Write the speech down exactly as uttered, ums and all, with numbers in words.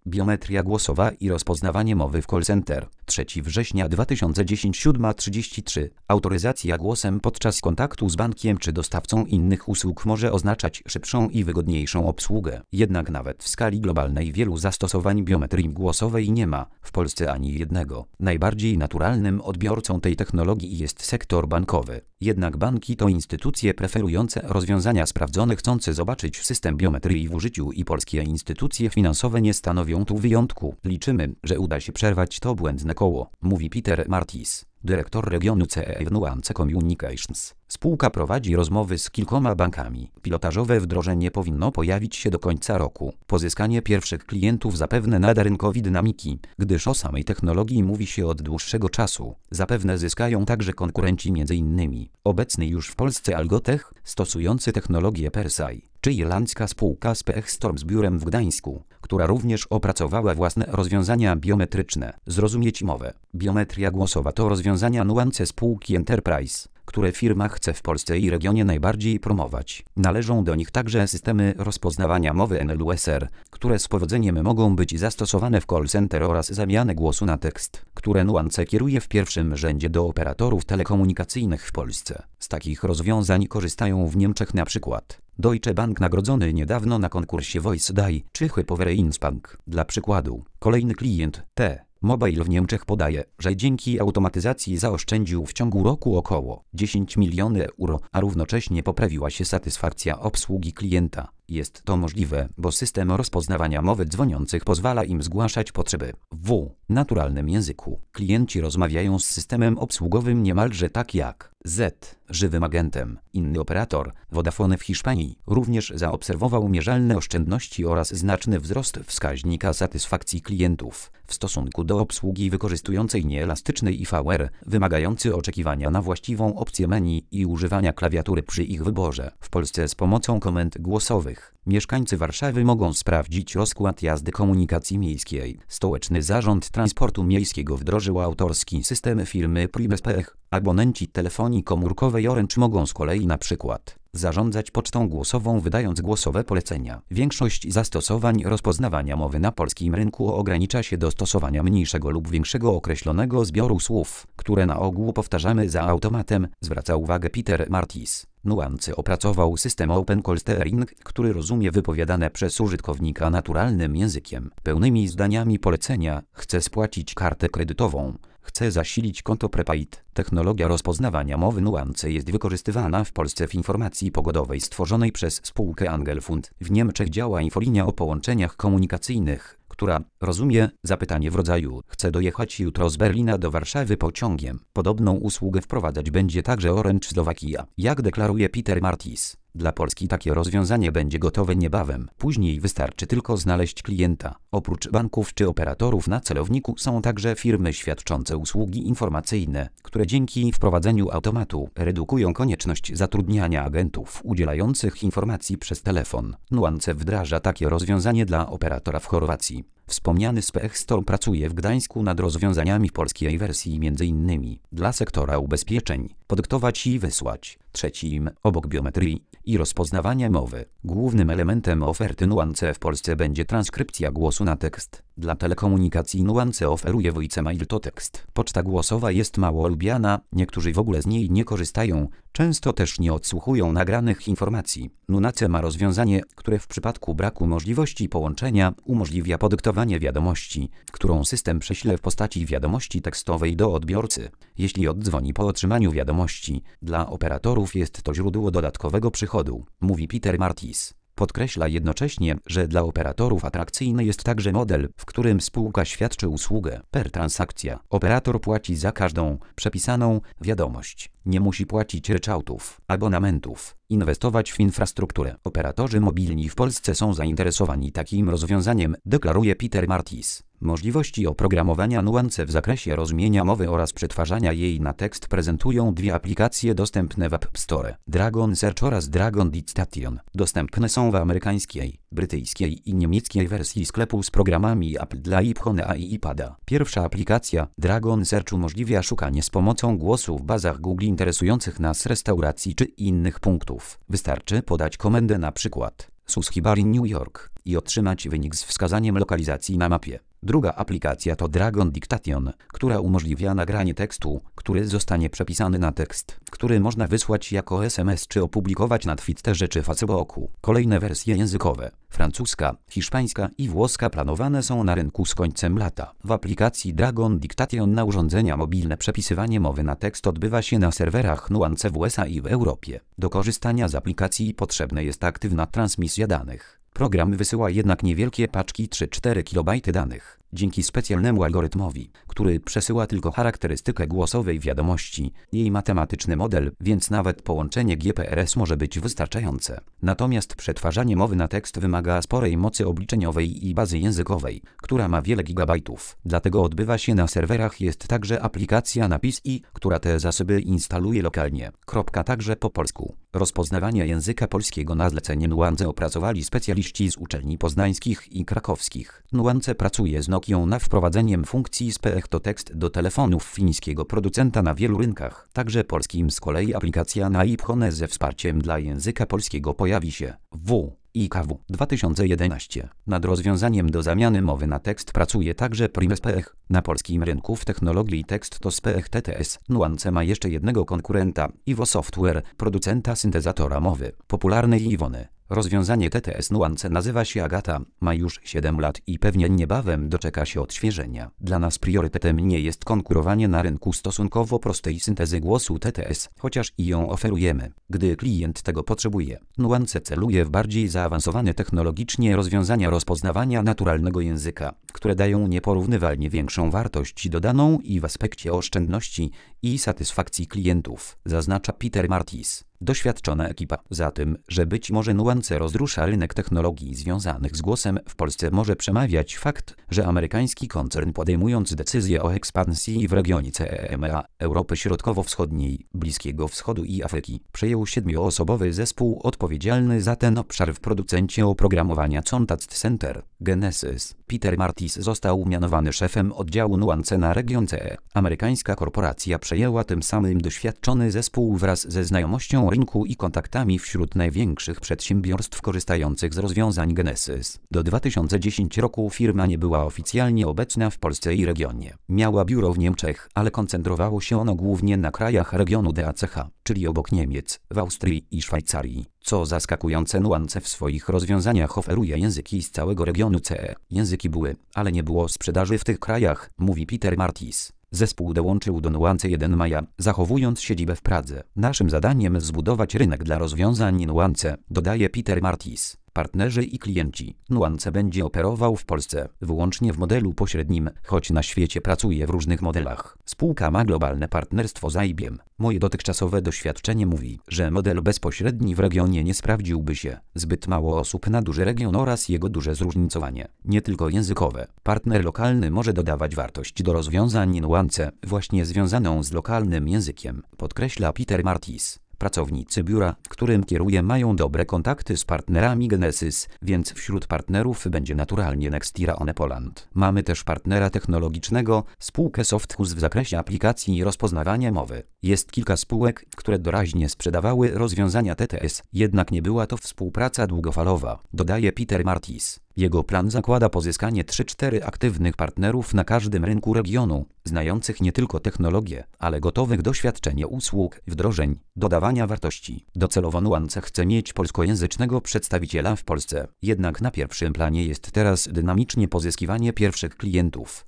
Biometria głosowa i rozpoznawanie mowy w call center. trzeciego września dwa tysiące dziesiątego, siódma trzydzieści trzy. Autoryzacja głosem podczas kontaktu z bankiem czy dostawcą innych usług może oznaczać szybszą i wygodniejszą obsługę. Jednak nawet w skali globalnej wielu zastosowań biometrii głosowej nie ma w Polsce ani jednego. Najbardziej naturalnym odbiorcą tej technologii jest sektor bankowy. Jednak banki to instytucje preferujące rozwiązania sprawdzone, chcące zobaczyć system biometrii w użyciu i polskie instytucje finansowe nie stanowią tu wyjątku. Liczymy, że uda się przerwać to błędne koło, mówi Peter Martis, dyrektor regionu C E w Nuance Communications. Spółka prowadzi rozmowy z kilkoma bankami. Pilotażowe wdrożenie powinno pojawić się do końca roku. Pozyskanie pierwszych klientów zapewne nada rynkowi dynamiki, gdyż o samej technologii mówi się od dłuższego czasu. Zapewne zyskają także konkurenci, m.in. obecny już w Polsce Algotech, stosujący technologię Persei, czy irlandzka spółka Spexstorm z biurem w Gdańsku, która również opracowała własne rozwiązania biometryczne. Zrozumieć mowę. Biometria głosowa to rozwiązania Nuance spółki Enterprise, które firma chce w Polsce i regionie najbardziej promować. Należą do nich także systemy rozpoznawania mowy N L U S R, które z powodzeniem mogą być zastosowane w call center, oraz zamianę głosu na tekst, które Nuance kieruje w pierwszym rzędzie do operatorów telekomunikacyjnych w Polsce. Z takich rozwiązań korzystają w Niemczech na przykład Deutsche Bank, nagrodzony niedawno na konkursie Voice D A I, czy Hypovereinsbank. Dla przykładu, kolejny klient, T Mobile w Niemczech, podaje, że dzięki automatyzacji zaoszczędził w ciągu roku około dziesięć milionów euro, a równocześnie poprawiła się satysfakcja obsługi klienta. Jest to możliwe, bo system rozpoznawania mowy dzwoniących pozwala im zgłaszać potrzeby w naturalnym języku. Klienci rozmawiają z systemem obsługowym niemalże tak jak Z żywym agentem. Inny operator, Vodafone w Hiszpanii, również zaobserwował mierzalne oszczędności oraz znaczny wzrost wskaźnika satysfakcji klientów w stosunku do obsługi wykorzystującej nieelastyczny I V R, wymagający oczekiwania na właściwą opcję menu i używania klawiatury przy ich wyborze. W Polsce z pomocą komend głosowych mieszkańcy Warszawy mogą sprawdzić rozkład jazdy komunikacji miejskiej. Stołeczny Zarząd Transportu Miejskiego wdrożył autorski system firmy Pribespech. Abonenci telefonii komórkowej Orange mogą z kolei na przykład zarządzać pocztą głosową, wydając głosowe polecenia. Większość zastosowań rozpoznawania mowy na polskim rynku ogranicza się do stosowania mniejszego lub większego określonego zbioru słów, które na ogół powtarzamy za automatem, zwraca uwagę Peter Martis. Nuance opracował system Open Call Steering, który rozumie wypowiadane przez użytkownika naturalnym językiem. Pełnymi zdaniami polecenia: chcę spłacić kartę kredytową, chcę zasilić konto prepaid. Technologia rozpoznawania mowy Nuance jest wykorzystywana w Polsce w informacji pogodowej stworzonej przez spółkę Angelfund. W Niemczech działa infolinia o połączeniach komunikacyjnych, która rozumie zapytanie w rodzaju: chcę dojechać jutro z Berlina do Warszawy pociągiem. Podobną usługę wprowadzać będzie także Orange Slovakia. Jak deklaruje Peter Martis, dla Polski takie rozwiązanie będzie gotowe niebawem. Później wystarczy tylko znaleźć klienta. Oprócz banków czy operatorów na celowniku są także firmy świadczące usługi informacyjne, które dzięki wprowadzeniu automatu redukują konieczność zatrudniania agentów udzielających informacji przez telefon. Nuance wdraża takie rozwiązanie dla operatora w Chorwacji. Wspomniany Spexstorm pracuje w Gdańsku nad rozwiązaniami polskiej wersji, m.in. dla sektora ubezpieczeń, podyktować i wysłać. Trzecim, obok biometrii i rozpoznawania mowy, głównym elementem oferty Nuance w Polsce będzie transkrypcja głosu na tekst. Dla telekomunikacji Nuance oferuje Voice Mail to tekst. Poczta głosowa jest mało lubiana, niektórzy w ogóle z niej nie korzystają, często też nie odsłuchują nagranych informacji. Nuance ma rozwiązanie, które w przypadku braku możliwości połączenia umożliwia podyktowanie wiadomości, którą system prześle w postaci wiadomości tekstowej do odbiorcy, jeśli oddzwoni po otrzymaniu wiadomości. Dla operatorów jest to źródło dodatkowego przychodu, mówi Peter Martis. Podkreśla jednocześnie, że dla operatorów atrakcyjny jest także model, w którym spółka świadczy usługę per transakcja. Operator płaci za każdą przepisaną wiadomość. Nie musi płacić ryczałtów, abonamentów, inwestować w infrastrukturę. Operatorzy mobilni w Polsce są zainteresowani takim rozwiązaniem, deklaruje Peter Martis. Możliwości oprogramowania Nuance w zakresie rozumienia mowy oraz przetwarzania jej na tekst prezentują dwie aplikacje dostępne w App Store: Dragon Search oraz Dragon Dictation. Dostępne są w amerykańskiej, brytyjskiej i niemieckiej wersji sklepu z programami Apple dla iPhone'a i iPada. Pierwsza aplikacja, Dragon Search, umożliwia szukanie z pomocą głosu w bazach Google interesujących nas restauracji czy innych punktów. Wystarczy podać komendę, na przykład Sushibar in New York i otrzymać wynik z wskazaniem lokalizacji na mapie. Druga aplikacja to Dragon Dictation, która umożliwia nagranie tekstu, który zostanie przepisany na tekst, który można wysłać jako S M S czy opublikować na Twitterze czy Facebooku. Kolejne wersje językowe, francuska, hiszpańska i włoska, planowane są na rynku z końcem lata. W aplikacji Dragon Dictation na urządzenia mobilne przepisywanie mowy na tekst odbywa się na serwerach Nuance w U S A i w Europie. Do korzystania z aplikacji potrzebna jest aktywna transmisja danych. Program wysyła jednak niewielkie paczki trzy cztery kilobajty danych. Dzięki specjalnemu algorytmowi, który przesyła tylko charakterystykę głosowej wiadomości, jej matematyczny model, więc nawet połączenie G P R S może być wystarczające. Natomiast przetwarzanie mowy na tekst wymaga sporej mocy obliczeniowej i bazy językowej, która ma wiele gigabajtów. Dlatego odbywa się na serwerach. Jest także aplikacja na P C, która te zasoby instaluje lokalnie. Kropka, także po polsku. Rozpoznawanie języka polskiego na zlecenie Nuance opracowali specjaliści z uczelni poznańskich i krakowskich. Nuance pracuje z Nokią nad wprowadzeniem funkcji Speech to tekst do telefonów fińskiego producenta na wielu rynkach. Także polskim z kolei aplikacja na iPhone ze wsparciem dla języka polskiego pojawi się w I K W dwa tysiące jedenaście. Nad rozwiązaniem do zamiany mowy na tekst pracuje także PrimeSpeech. Na polskim rynku w technologii tekst to Speech T T S. Nuance ma jeszcze jednego konkurenta, Ivo Software, producenta syntezatora mowy, popularnej Iwony. Rozwiązanie T T S Nuance nazywa się Agata, ma już siedem lat i pewnie niebawem doczeka się odświeżenia. Dla nas priorytetem nie jest konkurowanie na rynku stosunkowo prostej syntezy głosu T T S, chociaż i ją oferujemy, gdy klient tego potrzebuje. Nuance celuje w bardziej zaawansowane technologicznie rozwiązania rozpoznawania naturalnego języka, które dają nieporównywalnie większą wartość dodaną i w aspekcie oszczędności i satysfakcji klientów, zaznacza Peter Martis. Doświadczona ekipa. Za tym, że być może Nuance rozrusza rynek technologii związanych z głosem w Polsce, może przemawiać fakt, że amerykański koncern, podejmując decyzję o ekspansji w regionie C E M E A, Europy Środkowo-Wschodniej, Bliskiego Wschodu i Afryki, przejął siedmioosobowy zespół odpowiedzialny za ten obszar w producencie oprogramowania Contact Center, Genesys. Peter Martis został mianowany szefem oddziału Nuance na region C E. Amerykańska korporacja przejęła tym samym doświadczony zespół wraz ze znajomością rynku i kontaktami wśród największych przedsiębiorstw korzystających z rozwiązań Genesys. Do dwa tysiące dziesiątego roku firma nie była oficjalnie obecna w Polsce i regionie. Miała biuro w Niemczech, ale koncentrowało się ono głównie na krajach regionu D A C H, czyli obok Niemiec, w Austrii i Szwajcarii. Co zaskakujące, Nuance w swoich rozwiązaniach oferuje języki z całego regionu C E. Języki były, ale nie było sprzedaży w tych krajach, mówi Peter Martis. Zespół dołączył do Nuance pierwszego maja, zachowując siedzibę w Pradze. Naszym zadaniem zbudować rynek dla rozwiązań Nuance, dodaje Peter Martis. Partnerzy i klienci. Nuance będzie operował w Polsce wyłącznie w modelu pośrednim, choć na świecie pracuje w różnych modelach. Spółka ma globalne partnerstwo z I B M. Moje dotychczasowe doświadczenie mówi, że model bezpośredni w regionie nie sprawdziłby się. Zbyt mało osób na duży region oraz jego duże zróżnicowanie, nie tylko językowe. Partner lokalny może dodawać wartość do rozwiązań Nuance, właśnie związaną z lokalnym językiem, podkreśla Peter Martis. Pracownicy biura, w którym kieruje, mają dobre kontakty z partnerami Genesys, więc wśród partnerów będzie naturalnie Nextira One Poland. Mamy też partnera technologicznego, spółkę Softhus w zakresie aplikacji i rozpoznawania mowy. Jest kilka spółek, które doraźnie sprzedawały rozwiązania T T S, jednak nie była to współpraca długofalowa, dodaje Peter Martis. Jego plan zakłada pozyskanie trzy cztery aktywnych partnerów na każdym rynku regionu, znających nie tylko technologię, ale gotowych doświadczenie usług, wdrożeń, dodawania wartości. Docelowo Nuance chce mieć polskojęzycznego przedstawiciela w Polsce, jednak na pierwszym planie jest teraz dynamicznie pozyskiwanie pierwszych klientów.